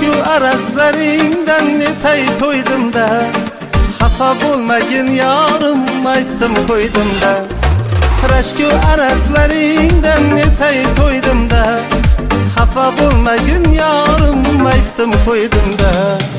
rashku arazlaringdan netay to'ydimda, xafa bo'lmagin yorim aytdim qo'ydimda. Rashku arazlaringdan netay to'ydimda, xafa bo'lmagin yorim aytdim qo'ydimda.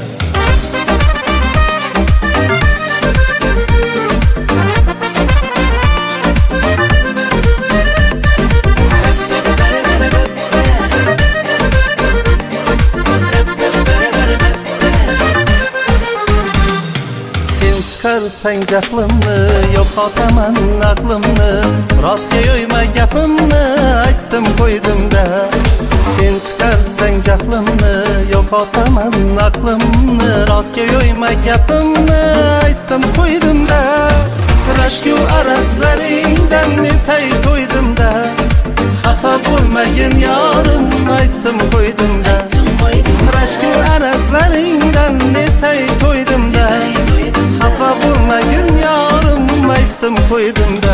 Çıkarsang jahlimni, yo'qotaman aqlimni, rostga yo'yma gapimni aytdim qo'ydimda. Sen chiqarsang jahlimni, yo'qotaman aqlimni, rostga yo'yma gapimni aytdim qo'ydimda. Rashku arazlaringdan netay to'ydimda, xafa bo'lmagin yorim aytdim qo'ydimda. Rashku arazlaringdan netay to'ydimda, xafa bo'lmagin yorim aytdim qo'ydimda.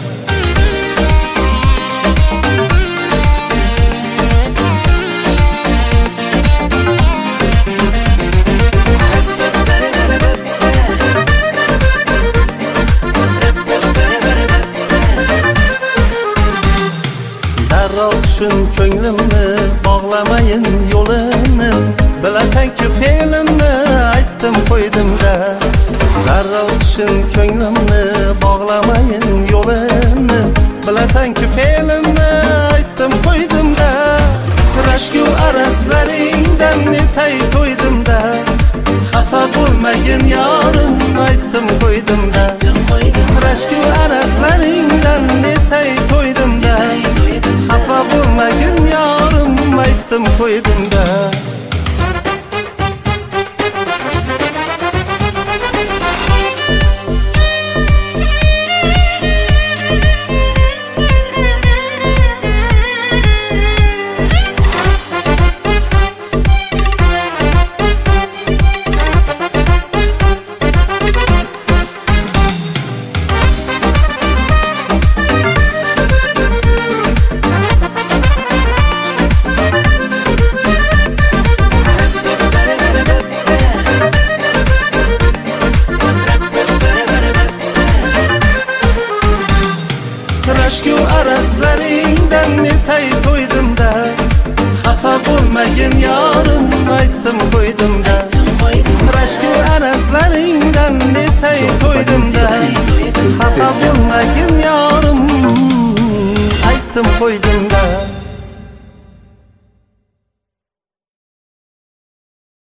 Darrov tushun ko'nglimni, bog'lamayin yo'lini, bilasan-ku fe'limni aytdim qo'ydimda. Darrov tushun ko'nglimni, bog'lamayin yo'lini, bilasan-ku fe'limni aytdim qo'ydimda. Rashku arazlaringdan netay to'ydimda, xafa bo'lmagin yorim aytdim qo'ydimda. Rashku arazlaringdan netay to'ydimda, xafa bo'lmagin yorim aytdim qo'ydimda. Rashku arazlaringdan netay to'ydimda, xafa bo'lmagin yorim aytdim qo'ydimda. Rashku arazlaringdan netay to'ydimda, xafa bo'lmagin yorim aytdim qo'ydimda.